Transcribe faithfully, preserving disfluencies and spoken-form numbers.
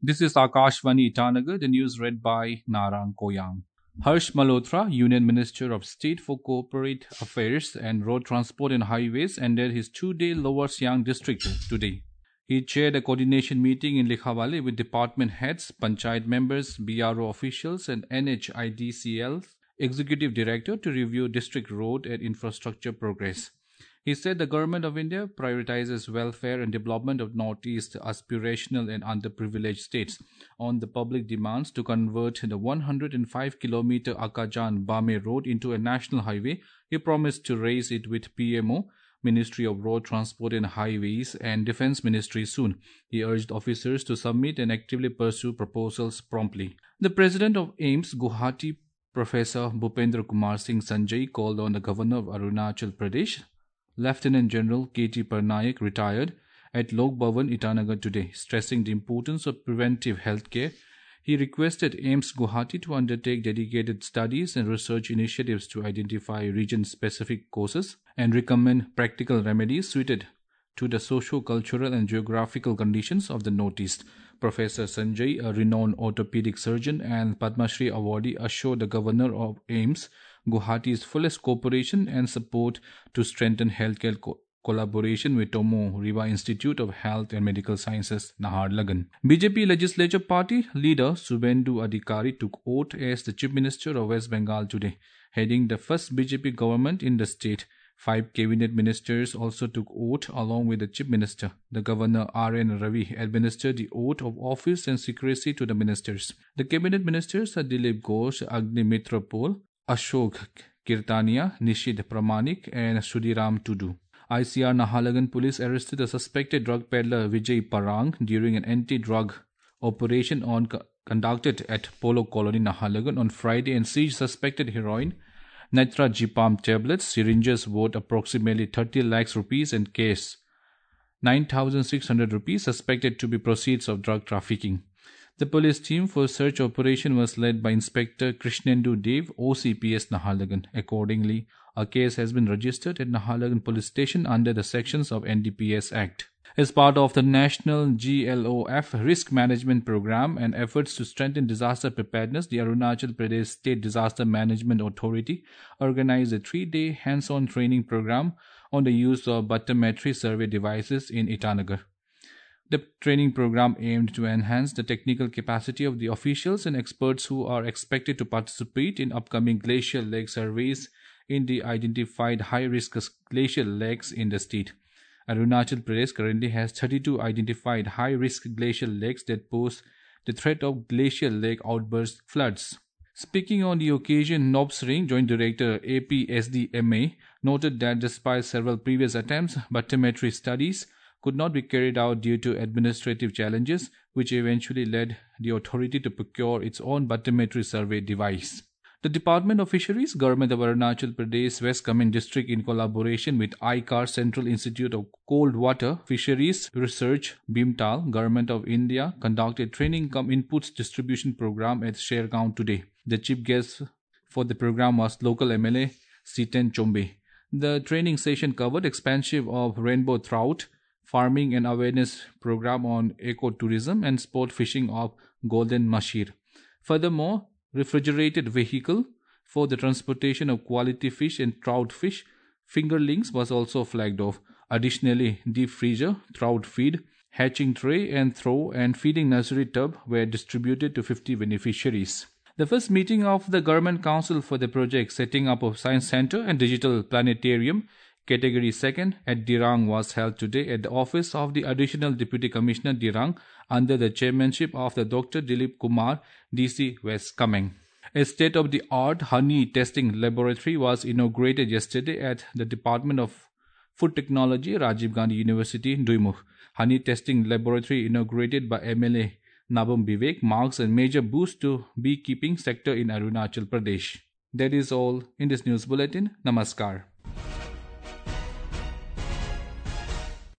This is Akashvani Itanagar, the news read by Narang Koyang. Harsh Malhotra, Union Minister of State for Corporate Affairs and Road Transport and Highways, ended his two-day Lower Siang district today. He chaired a coordination meeting in Likhawali with department heads, panchayat members, B R O officials and N H I D C L executive director to review district road and infrastructure progress. He said the Government of India prioritizes welfare and development of Northeast aspirational and underprivileged states. On the public demands to convert the one hundred five kilometer Akajan Bame road into a national highway, he promised to raise it with P M O, Ministry of Road Transport and Highways and Defence Ministry soon. He urged officers to submit and actively pursue proposals promptly. The president of AIIMS Guwahati, Professor Bhupendra Kumar Singh Sanjay, called on the Governor of Arunachal Pradesh, Lieutenant General K T Parnaik, retired, at Lok Bhavan, Itanagar today, stressing the importance of preventive health care. He requested AIIMS Guwahati to undertake dedicated studies and research initiatives to identify region-specific causes and recommend practical remedies suited to the socio-cultural and geographical conditions of the Northeast. Professor Sanjay, a renowned orthopedic surgeon and Padma Shri awardee, assured the Governor of AIIMS Guwahati's fullest cooperation and support to strengthen healthcare co- collaboration with Tomo Riva Institute of Health and Medical Sciences, Naharlagun. B J P Legislature Party leader Subendu Adhikari took oath as the Chief Minister of West Bengal today, heading the first B J P government in the state. Five cabinet ministers also took oath along with the Chief Minister. The Governor R N Ravi administered the oath of office and secrecy to the ministers. The cabinet ministers are Dilip Ghosh, Agni Mitra Pol, Ashok Kirtania, Nishid Pramanik and Sudhiram Tudu. I C R Naharlagun police arrested a suspected drug peddler Vijay Parang during an anti-drug operation on co- conducted at Polo Colony, Naharlagun on Friday and seized suspected heroin, Nitrogepam tablets, syringes worth approximately thirty lakhs rupees and case nine thousand six hundred rupees suspected to be proceeds of drug trafficking. The police team for search operation was led by Inspector Krishnendu Dev, O C P S Naharlagun. Accordingly, a case has been registered at Naharlagun Police Station under the sections of N D P S Act. As part of the National G L O F Risk Management Program and efforts to strengthen disaster preparedness, the Arunachal Pradesh State Disaster Management Authority organized a three-day hands-on training program on the use of bathymetry survey devices in Itanagar. The training program aimed to enhance the technical capacity of the officials and experts who are expected to participate in upcoming glacial lake surveys in the identified high-risk glacial lakes in the state. Arunachal Pradesh currently has thirty-two identified high-risk glacial lakes that pose the threat of glacial lake outburst floods. Speaking on the occasion, Nobs Ring Joint Director A P S D M A noted that despite several previous attempts, bathymetry studies could not be carried out due to administrative challenges, which eventually led the authority to procure its own bathymetry survey device. The Department of Fisheries, Government of Arunachal Pradesh, West Kamen District, in collaboration with I C A R, Central Institute of Cold Water Fisheries Research, Bhimtal, Government of India, conducted training cum inputs distribution program at Shergaon today. The chief guest for the program was local M L A Siten Chombe. The training session covered expansion of rainbow trout farming and awareness program on ecotourism and sport fishing of golden mashir. Furthermore, refrigerated vehicle for the transportation of quality fish and trout fish fingerlings was also flagged off. Additionally, deep freezer, trout feed, hatching tray and throw and feeding nursery tub were distributed to fifty beneficiaries. The first meeting of the Government Council for the project setting up of Science Center and Digital Planetarium Category second at Dirang was held today at the office of the Additional Deputy Commissioner Dirang under the chairmanship of the Doctor Dilip Kumar, D C West Kameng. A state-of-the-art honey testing laboratory was inaugurated yesterday at the Department of Food Technology, Rajiv Gandhi University, Duimukh. Honey testing laboratory inaugurated by M L A Nabam Vivek marks a major boost to beekeeping sector in Arunachal Pradesh. That is all in this news bulletin. Namaskar.